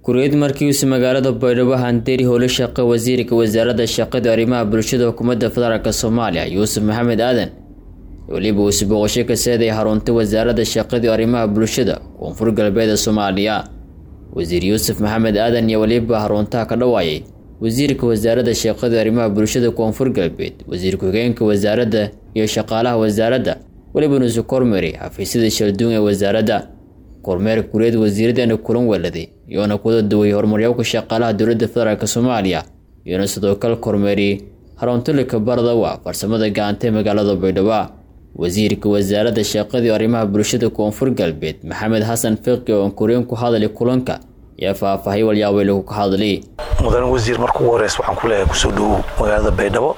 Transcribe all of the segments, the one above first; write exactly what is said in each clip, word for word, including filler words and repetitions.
Kureed markii uu magaalada Baydhabo Handeri howlo shaqo wasiirka wasaaradda shaqada arrimaha bulshada hukuumadda federaalka Soomaaliya Yuusuf Maxamed Aadan waliba uu soo ka saaday xarunta wasaaradda shaqada arrimaha bulshada Koonfur Galbeed Soomaaliya wasiir Yuusuf Maxamed Aadan iyo waliba xarunta ka dhawaayay wasiirka wasaaradda shaqada arrimaha bulshada Koonfur Galbeed wasiir ku-xigeenka wasaaradda iyo shaqaalaha wasaaradda waliba uu kormeeray xafiisyada shalduun ee wasaaradda kormeer kureed wasiiradana kulan waladay iyona ku dadway horumaryaasha shaqaalaha dawladda federaalka Soomaaliya iyona sidoo kale kormeeray xarunta lika baradawa farsamada gacanta magaalada Baydhabo wasiirka wasaaradda shaqada arrimaha bulshada Koonfur Galbeed Maxamed Xasan Fiqi oo koreen ku hadlay kulanka yaa faahfaahay walyaabo lagu ka hadlay mudan wasiir markuu horeys waxaan ku leeyahay ku soo dhow magaalada Baydhabo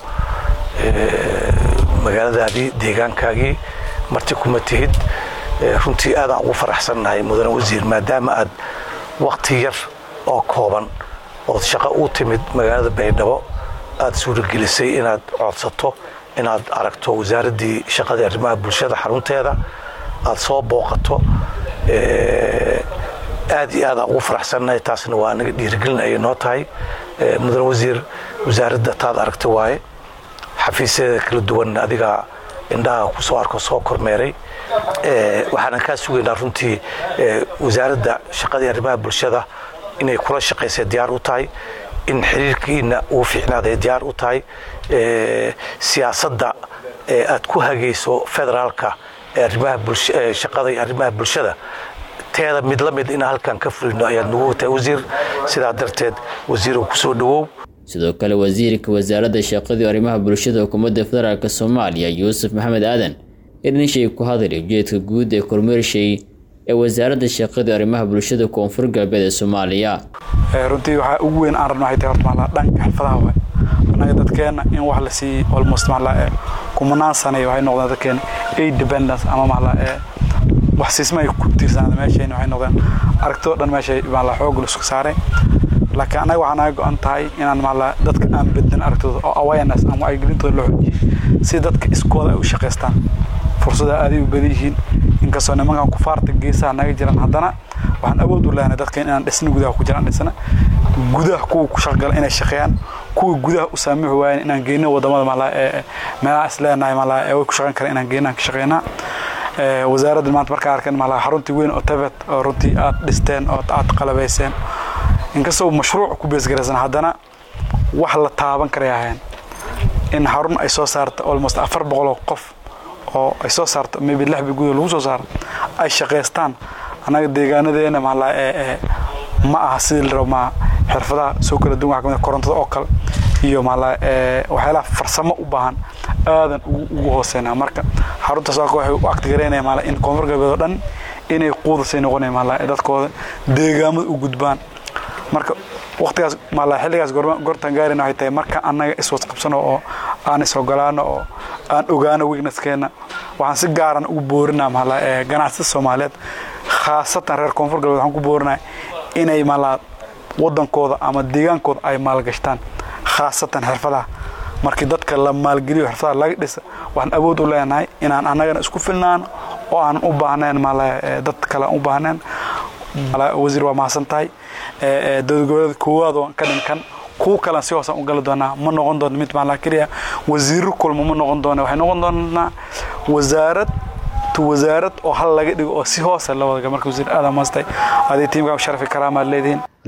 ee magaaladaadii deegaankaagii marti kuma tihid runtii aad aan ugu faraxsanahay mudan wasiir maadaama aad waqti yar oo kooban oo shaqo u timid magaalada Baydhabo aad suuragelisay inaad codsato inaad aragto wasaaradii shaqada arrimaha bulshada xarunteeda aad soo booqato ee aad iyo aad ugu faraxsanahay taasna waa anaga dhiirigelinay noo tahay mudan wasiir wasaaradda taad aragtay waaye xafiisyada kala duwan adiga indhaha ku soo arko soo kormeeray ee waxaan ka sugaynaa runtii wasaaradda shaqada arrimaha bulshada inay kula shaqeysay diyaar u tahay in xiriirkiina uu fiicnaaday diyaar u tahay ee siyaasadda aad ku hagayso federaalka arrimaha bulshada shaqada arrimaha bulshada teeda mid la mid in halkan ka fulino ayaad nagu tahay wasiir sidaa darteed wasiir ku soo dhawow sidoo kale wasiirka wasaaradda shaqada arrimaha bulshada hukuumadda federaalka Soomaaliya Yuusuf Maxamed Aadan in shay ku hadlay ujeedka guud ee kormeershay ee wasaaradda shaqada arrimaha bulshada Koonfur Galbeed Soomaaliya runtii waxa ugu weyn aan rabnaa horta maala dhanka xirfadaha way anaga dadkeena in wax la sii almost maala kumanaan sano waxay noqdeen dadkeena independence ama maala wax siismay ku tiirsan meesha waxay noqdeen aragto dhan meesha maala xoog isku saaray laakiin anaga waxaan go'an tahay inaan maala dadka aan bedden aragtooda oo awareness ama ay gelintooda loo xoojiyo si dadka iskooda u shaqeystaan fursada aad u badihiin in ka soo nimanka ku faarta geesaha naga jiraan haddana waxaan awood u leenahay dadka inaan dhisno gudaha ku jiraan dhisna gudaha ku ku shaqgal inay shaqeeyaan kuwa gudaha u saamix waayeen inaan geeyno wadamada maala ee meelaha isleenahay maala ee ku shaqeyn kara inaan geeyno ka shaqeynaa ee wasaaradda maanta marka arkan maala xaruntii weyn oo tabet oo runtii aad dhisteen oo aad qalabayseen in ka soo mashruuc ku beesgaraysan haddana wax la taaban karayaan in xarun ay soo saarto almost afar boqol oo qof oo ay soo saarto maybe lix bilood lagu soo saaro ay shaqeystaan anaga deegaanadeena maala ee ma aha sidii roma xirfadaha soo kala duwan waxa korontada oo kale iyo maala ee waxyaalaha farsamo u baahan aadan ugu hooseena marka xarunta soo waxay u agtigareynay maala in Koonfur Galbeed oo dhan inay quudasay noqonay maala dadkooda deegaamada u gudbaan marka waqtigaas maala xilligaas gortan gaarina waxay tahay marka anaga iswas qabsano oo aan is ogolaano oo aan ogaano weaknesskeena waxaan si gaar ah ugu boorinaa maala ee ganacsiga Soomaaliyeed khaasatan reer Koonfur Galbeed waxaan ku boorinaa inay maala wadankooda ama deegaankooda ay maal gashtaan khaasatan xirfadaha markii dadka la maalgeliyo xirfadaha laga dhisa waxaan awood u leenahay inaan anagana isku filnaan oo aan u baahneen maala dad kale u baahneen maala wasiir waa mahadsantahay ee dowladda koowaad oo ka dhinkan ku kala si hoosan u gal doona ma noqon doon mid maala kaliya wasiir kulmo ma noqon doona waxay noqon doonaa wasaarad tu wasaarad oo hal laga dhigo oo si hoos ah la wada marka wasiir aad amaastay aday tiimka sharaf karaama leedin